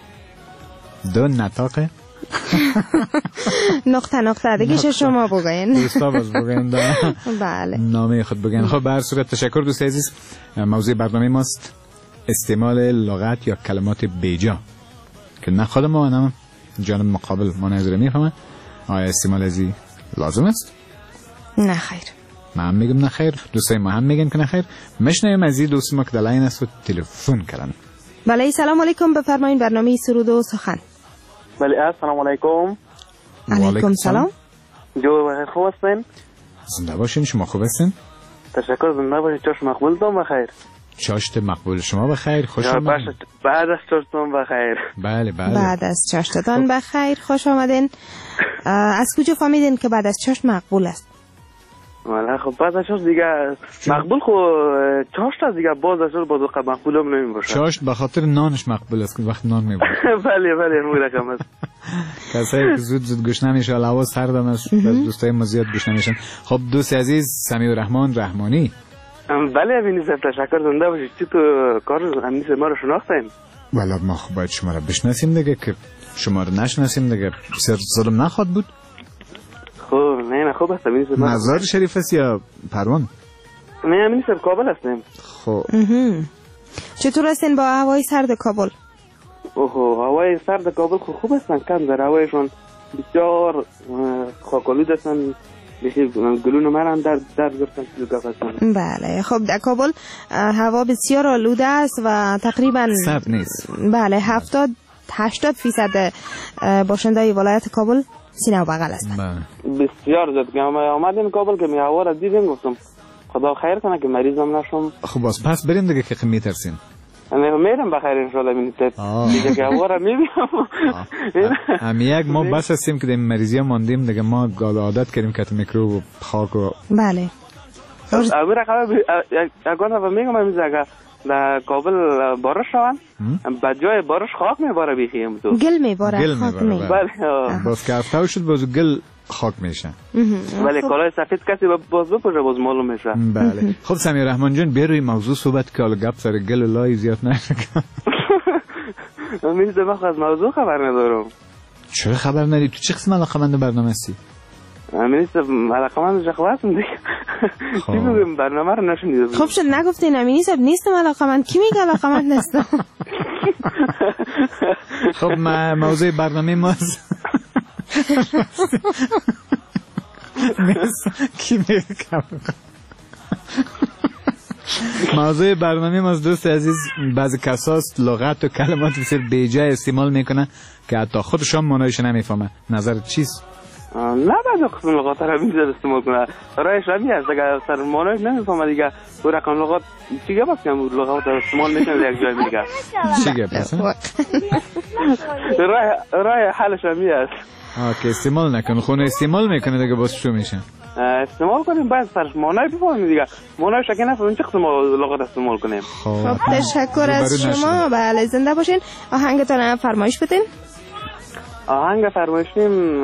دو نطاقه نقطه نقطه دیگه شما بگوین دوستا باز بگوین بله نامه خود بگوین. خب به هر صورت تشکر دوست عزیز. موضوع برنامه ماست استعمال لغت یا کلمات بیجا که نه خود ما و نه جانب مقابل ما نظر میفهمه. آیا استعمال ازی لازم است؟ نه خیر. من هم میگم نه خیر، دوستای ما هم میگن که نه خیر. مشنویم از این دوست ما که دلاین است و تلفن کردن. بله سلام علیکم، بفرمایید برنامه سرود و سخن. بله السلام علیکم. علیکم سلام. جو بخیر، خوب هستین؟ زنده باشین. شما خوب هستین؟ تشکر. زنده باشین. چاش مقبول دام بخیر. چاشت مقبول شما بخیر. خوش آمدید. بعد از چاشتون بخیر. بله بله. بعد از چاشتتان بخیر، خوش آمدین. از کجا فهمیدین که بعد از چاشت مقبول است؟ والا خب بعد از چاشت دیگه مقبول، خو چاشت از دیگه باز از باز وقت مقبول هم نمی باشه. چاشت به خاطر نانش مقبول است که وقت نان می باشه. بله بله همون رقم است. کسایی که زود زود گوش نمیشه، هوا سرد است، دوستای ما زیاد گوش نمیشن. خب دوست عزیز سمیع الرحمن رحمانی. بله امین صاحب تشکر. زنده باشید. چی تو کار امین صاحب ما رو شناختین؟ والا ما خب باید شما رو بشناسیم دیگه، که شما رو نشناسیم دیگه بسیار ظلم نخواد بود. خب نه نه خوب است. امین صاحب مزار شریف است یا پروان؟ نه امین صاحب کابل هستیم. خب چطور هستین با هوای سرد کابل؟ اوه هوای سرد کابل خوب خوب هستن. کم در هوایشون بسیار خاکالود هستن. بخیر گلون مرن در در گرفتن تو گفتن. بله خب در کابل هوا بسیار آلوده است و تقریبا سرد نیست. بله هفتاد هشتاد فیصد باشندای ولایت کابل سینه و بغل هستند. بسیار زیاد که آمدیم کابل که میهوا را دیدیم گفتم خدا خیر کنه که مریضم نشم. خب باز پس بریم دیگه که میترسین. میرم بخیر انشالله بینید دیگه که هوا را میبینم. هم یک ما بس هستیم که دیم مریضی ماندیم دیگه ما عادت کردیم که میکروب و خاک و بله. امیر خبر یک گونه میگم امروز اگر در کابل بارش شوند به جای بارش خاک میباره بیخیم تو گل میباره خاک میباره. بله باز که افتاو شد باز گل خاک میشه. ولی کالای سفید کسی باز بپوشه باز معلوم میشه. بله. خب سمیر رحمان جان بیا روی موضوع صحبت که حالا گپ سر گل لای زیاد نشه. من دماغ از موضوع خبر ندارم. چرا خبر نداری؟ تو چه قسم علاقه‌مند برنامه هستی؟ من نیستم علاقه‌مند شخص هستم دیگه. چی بگم برنامه رو نشنیدم. خب شد نگفتین امینی صاحب نیستم علاقه‌مند. کی میگه علاقه‌مند نیستم؟ خب موضوع برنامه ماست. کی میگه موضوع برنامه ما دوست عزیز بعضی کساست لغت و کلمات بسیار بیجای استعمال میکنه که حتی خودشان معنایش نمیفهمه. نظرت چیست؟ نه بعضی قسم لغات را بیزار استعمال کنه رایش رمی هست اگر سر معنایش نمیفهمه دیگه او رقم لغات چی گه بست که لغات را استعمال میکنه یک جای میگه چی گه بست؟ رای حالش رمی هست آکه استعمال نکنه خونه استعمال میکنه دیگه باز شو میشه استعمال کنیم باید سرش معنای بفهمیم دیگه معنایش اگه نفهمیم چه قسم لغات استعمال کنیم. خب تشکر از شما. بله زنده باشین. آهنگتان فرمایش بدین. آهنگ فرمایشیم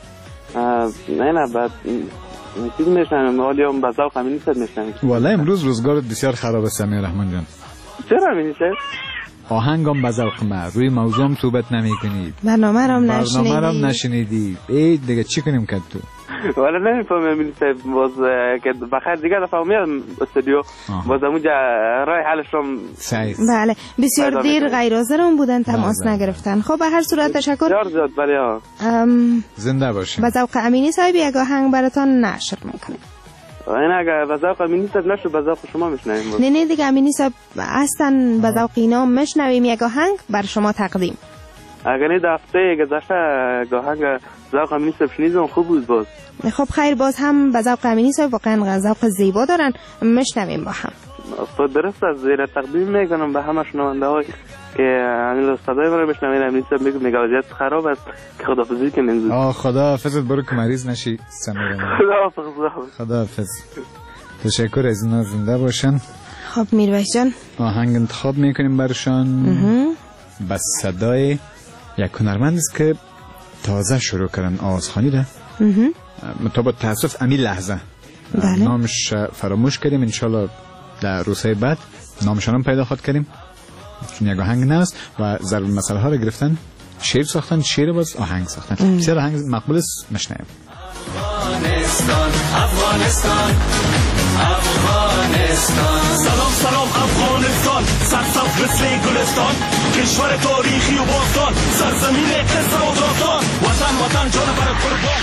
نه بعد چیز میشنم حالی هم بذاق همین نیست میشنم. والا امروز روزگارت بسیار خراب است سمیر رحمان جان. چرا همین نیست؟ آهنگم بذاق ما روی موضوع هم صحبت نمی کنید. برنامه رو نشنیدی. برنامه رو نشنیدی. ای دیگه چی کنیم که تو؟ والا نمیفهمم همین نیست باز که بخیر دیگه دفعه میام استودیو باز اونجا رای حالش هم صحیح. بله بسیار دیر غیر حاضرم بودن تماس نگرفتن. خب به هر صورت تشکر. بسیار زیاد بله. زنده باشین. به ذوق امینی صاحب یک آهنگ براتون نشر میکنیم. این اگر به ذوق امینی صاحب نشد به ذوق شما میشنویم. نه نه دیگه امینی صاحب اصلا به ذوق اینا میشنویم یک آهنگ بر شما تقدیم. اگر این هفته گذشته آهنگ ذوق امینی صاحب شنیدم خوب بود باز. خب خیر باز هم به ذوق امینی صاحب واقعا ذوق زیبا دارن میشنویم با هم. خب درست از زیر تقدیم میکنم به همه شنونده های که همین صدای من رو بشنوین. امینی صاحب میگه میگه وضعیت خراب است که خداحافظی کنیم. آه خداحافظت برو که مریض نشی سمیر. خداحافظ. خداحافظ. تشکر از اینا زنده باشن. خب میرویس جان آهنگ انتخاب میکنیم برشان با صدای یک هنرمند است که تازه شروع کردن آوازخوانی ده. مطابق تاسف امی لحظه بله. نامش فراموش کردیم انشالله در روزهای بعد نامشان هم پیدا خواهد کردیم چون یک آهنگ نست و ضرب مسئله ها رو گرفتن شعر ساختن شعر باز آهنگ ساختن بسیار آهنگ مقبول است مشنویم. افغانستان افغانستان افغانستان سلام سلام افغانستان سرسبز مثل گلستان کشور تاریخی و باستان سرزمین قصه و داستان وطن وطن جان بر قربان.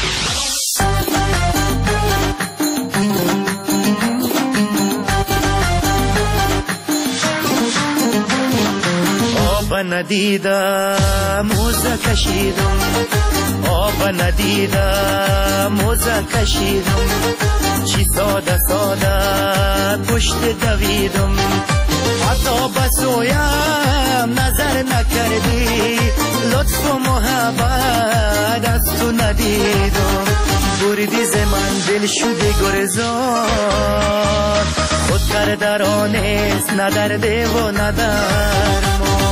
آب ندیدم موزه کشیدم آب ندیدم موزه کشیدم چی ساده ساده پشت دویدم حتی بسویم نظر نکردی لطف و محبت از تو ندیدم بردی ز من دل شده گرزان خود کردرانست ندرده و ندرمان.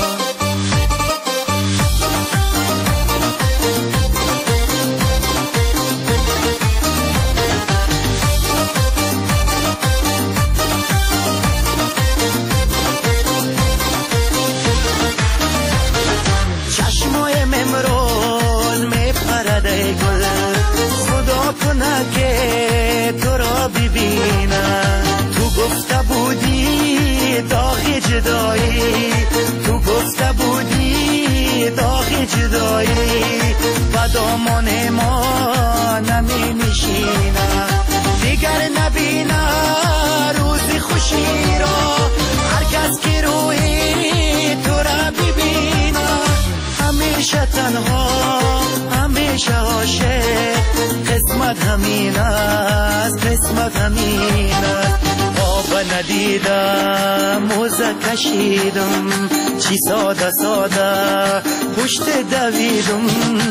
که تو را ببینم تو گفته بودی داغ جدایی تو گفته بودی داغ جدایی و دامان ما نمی نشینم دیگر نبینم روز خوشی را هر کس که روی تو را ببینم همیشه تنها همیشه عاشق قسمت همین است قسمت همین است آب ندیدم موزه کشیدم چی ساده ساده پشت دویدم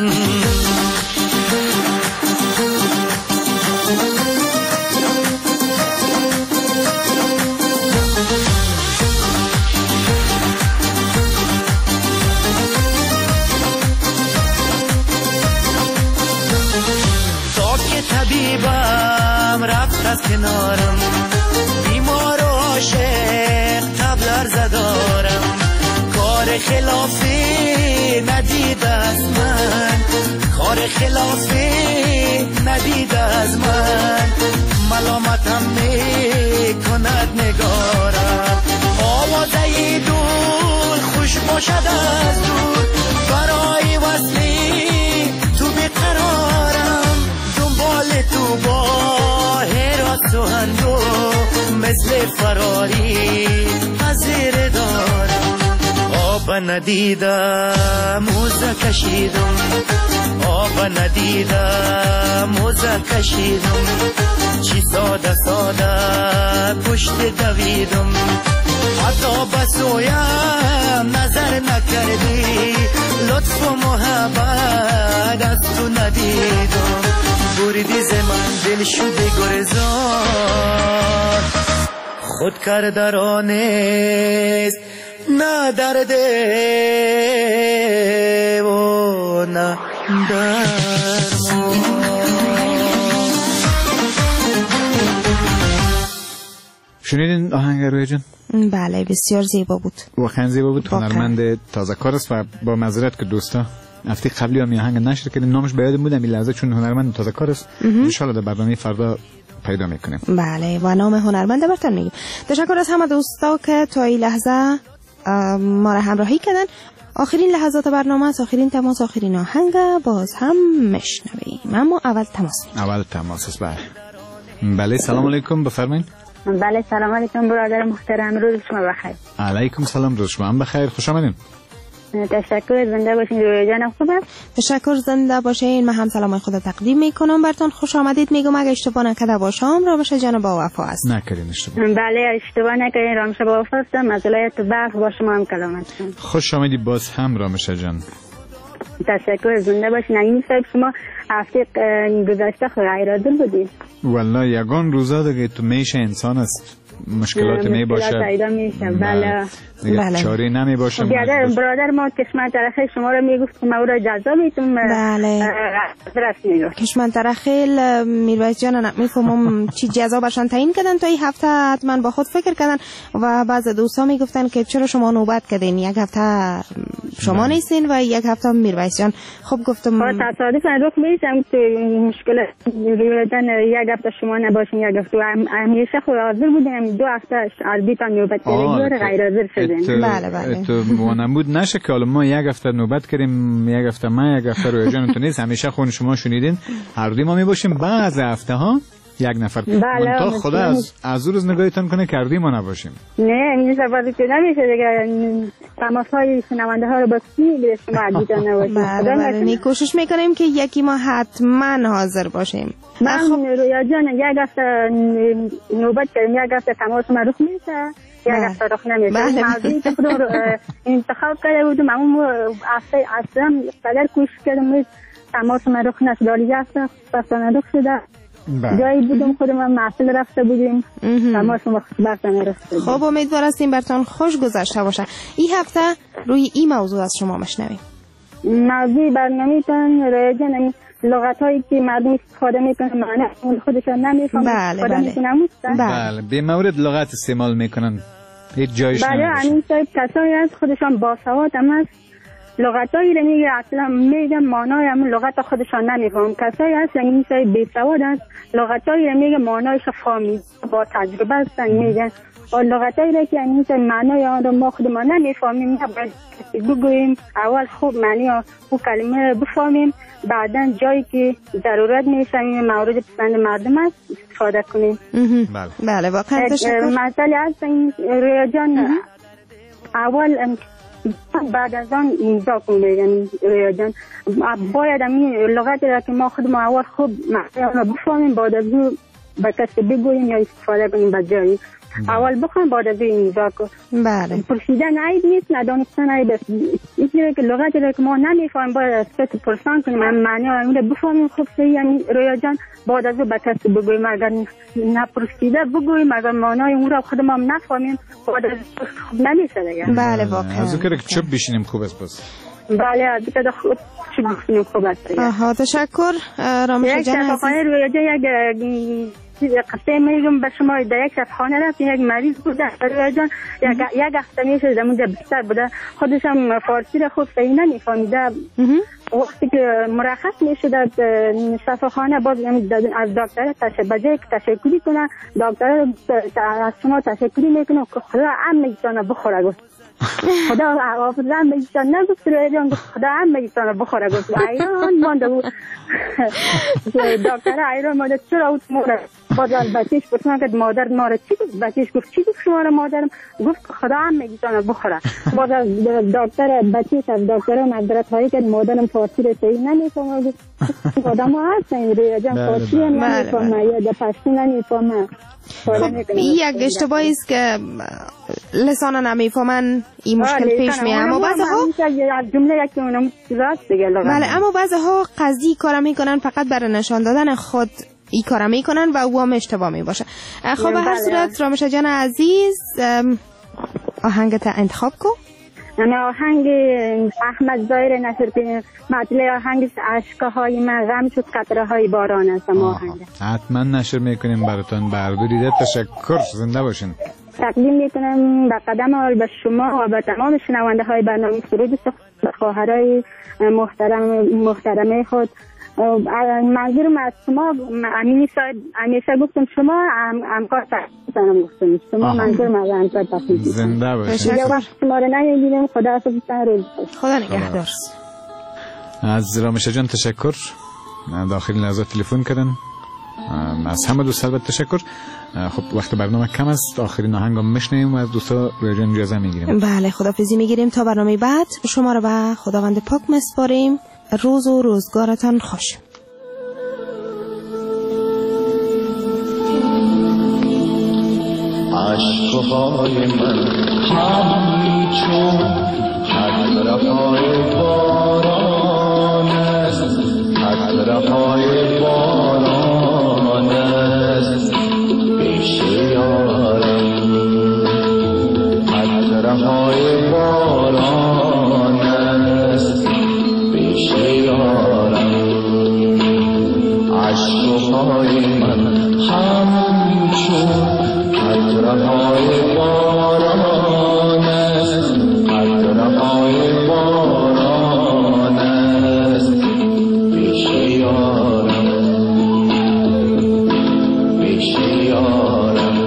طبیبم رفت از کنارم بیمار و عاشق تبلر زدارم کار خلافی ندید از من کار خلافی ندید از من ملامتم می کند نگارم آوازه دور خوش باشد از دور برای وصلی تو بیقرارم تو با هرات و هندو مثل فراری حضیر دارم آب ندیدم موزه کشیدم آب ندیدم موزه کشیدم چی ساده ساده پشت دویدم حتی بسویم نظر نکردی لطف و محبت از تو ندیدم بریدی ز من دل شده گرزان خود کردرانست نه درده و نه درمان. شنیدین آهنگ روی جان؟ بله بسیار زیبا بود واقعا زیبا بود هنرمند تازه کار است و با معذرت که دوستا هفته قبلی هم آهنگ نشر کردیم نامش به یادم بود این لحظه چون هنرمند تازه کار است ان شاء الله در برنامه فردا پیدا میکنیم. بله و نام هنرمند براتون میگیم. تشکر از همه دوستا که تا این لحظه ما را همراهی کردن. آخرین لحظات برنامه است، آخرین تماس، آخرین آهنگ باز هم میشنویم. اما اول تماس اول تماس است. بله بله سلام علیکم بفرمایید. بله سلام علیکم برادر محترم، روز شما بخیر. علیکم سلام، روز شما هم بخیر، خوش آمدین. تشکر، زنده باشین. روی جانم خوب است؟ تشکر، زنده باشین. من هم سلام خود تقدیم میکنم براتون. خوش آمدید میگم. اگه اشتباه نکرده باشم رامش جان با وفا است. نکردین اشتباه. بله اشتباه نکردین، رامش با وفا هستم. از ولایت بلخ با شما هم کلام هستم. خوش آمدید باز هم رامش جان. تشکر، زنده باشین. این صاحب شما هفته گذشته غیر عادل بودید. والله یگان روزا دیگه تو میشه انسان است، مشکلات می باشه. مشکلات پیدا میشه. بله. بله. چاره نمی باشه. برادر برادر ما کشمن طرخیل شما رو میگفت که ما او را جزا میتونم. بله. درست میگفت. کشمن طرخیل میرویس جان نمیفهمم چی جزا برشان تعیین کردن تا این هفته حتما با خود فکر کردن و بعض دوستا میگفتن که چرا شما نوبت کردین، یک هفته شما نیستین و یک هفته میرویس جان. خب گفتم با تصادف رخ میشم که مشکل رویدن یک هفته شما نباشین، یک هفته همیشه خود حاضر بودیم، دو هفته از بیت نوبت کردیم غیر حاضر شدیم. بله بله. تو وانمود نشه که حالا ما یک هفته نوبت کردیم، یک هفته ما یک هفته روی جان تو نیست، همیشه خون شما شنیدین هر دوی ما می باشیم. بعض هفته ها یک نفر. بله. تا خدا از از روز نگاهتون کنه کردی ما نباشیم. نه این سفر که نمیشه دیگه، تماس‌های شنونده ها رو با کی میگیره شما دیده نباشید. بله بله. می کوشش میکنیم که یکی ما حتما حاضر باشیم. من رویا جان یک هفته نوبت کردیم، یک هفته تماس ما رخ میشه، یک هفته رخ نمیشه. موضوعی که خودم انتخاب کرده بودم اما هفته اصلا قدر کوشش کردم تماس ما رخ نشد، یک هفته پس رخ شده. جایی بودم خودم هم محفل رفته بودیم، تماس ما خوشبختانه رفته. خب امیدوار هستیم براتون خوش گذشته باشه. این هفته روی این موضوع از شما مشنویم. موضوع برنامه‌تون رایجان لغت هایی که مردم استفاده میکنن معنی خودشان نمیفهمن. بله بله. بله به مورد لغت استعمال میکنن هیچ جایش نمیشه. بله همین صاحب کسایی از خودشان باسواد هم است، لغتایی رو میگه اصلا میگه معنای همون لغت خودشان نمیفهم. کسایی هست یعنی صاحب بیسواد است، لغتایی رو میگه معنایش فهمی با تجربه هستن میگن، و لغتایی رو که یعنی معنای آن رو ما خودمان نمیفهمیم باید بگوییم اول خوب معنی اون کلمه بفهمیم، بعدا جایی که ضرورت میشیم مورد پسند مردم است استفاده کنیم. بله بله واقعا تشکر. مسئله هست این رویا جان اول بعد از آن امضا کنیم. یعنی رویا جان باید همین لغتی را که ما خود اول خوب معنی را بفهمیم، بعد از اون به کسی بگوییم یا استفاده کنیم به جایی. اول بخوام بعد از این امضا کنیم. بله. پرسیدن عیب نیست، ندانستن عیب است. اینجوری که لغتی را که ما نمیفهمیم باید از کسی پرسان کنیم، هم معنی را بفهمیم خوب صحیح. یعنی رویا جان بعد از اون به کسی بگوییم، اگر نپرسیده بگوییم، اگر معنای اون را خود ما نفهمیم بعد از خوب نمیشه دیگه. بله واقعا. از اون که چوب بشینیم خوب است بس. بله از که خوب چوب بشینیم خوب است. آها تشکر رامش جان عزیز. رویا جان یک قصه میگم به شما. در یک شفاخانه رفت، یک مریض بود رویا جان، یک یک هفته میشه در اونجا بستر بوده، خودش هم فارسی را خوب صحیح نمیفهمیده. وقتی که مرخص میشه در شفاخانه باز از دکتر تشکر تشکری کنه، دکتر از شما تشکری میکنه که خدا هم میتونه بخوره. گفت خدا حافظم میتونه نگفت رویا جان، خدا هم میتونه بخوره. گفت ایران مانده بود. دکتر ایران مانده چرا اوت موره. باز بچهش پرسیدن که مادر ما را چی گفت؟ بچهش گفت چی گفت شما را مادرم؟ گفت خدا هم میتونه بخوره. باز از دکتر بچهش از دکتر معذرت خواهی کرد، مادرم فارسی را صحیح نمیفهمه. گفت آدم ها هستن رویا جان فارسی هم نمیفهمه یا در پشتو نمیفهمه. خب یک اشتباهی است که لسان نمیفهمن این مشکل پیش میاد، اما بعضی‌ها جمله یکی اونم راست دیگه. بله اما بعضی‌ها قصدی کار میکنن فقط برای نشان دادن خود این کار میکنن و او هم اشتباه میباشه. خب به هر صورت رامش جان عزیز آهنگت انتخاب کن. انا آهنگ احمد ظاهر نشر که مطلع آهنگ اشک‌های من غم شد قطره های باران است. آهنگ حتما نشر میکنیم براتون. برداریده تشکر، زنده باشین. تقدیم میکنم به قدم اول به شما و به تمام شنونده های برنامه سرود خواهرای محترم محترمه خود. منظورم از شما همیشه گفتم شما همکار تحصیل گفتم شما منظورم از همکار تحصیل. زنده باشید. دیگه وقت شما رو نمیدیدم. خدا حافظتن روز خدا نگهدار. از رامش جان تشکر، داخل لحظات تلفن کردن. از همه دوست البته تشکر. خب وقت برنامه کم است، آخرین آهنگ هم میشنیم و از دوستا رویا جان اجازه میگیریم. بله خدافظی میگیریم تا برنامه بعد. شما رو به خداوند پاک میسپاریم. روز و روزگارتان خوش. عشقهای من همچون قطره‌های باران است، قطره‌های باران است پیش یارم، قطره‌های باران است پیش یارم. عشقهای من همچون قطره‌های باران است، قطره‌های باران است پیش یارم، پیش یارم.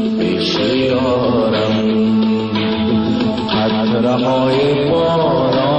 قطره‌های باران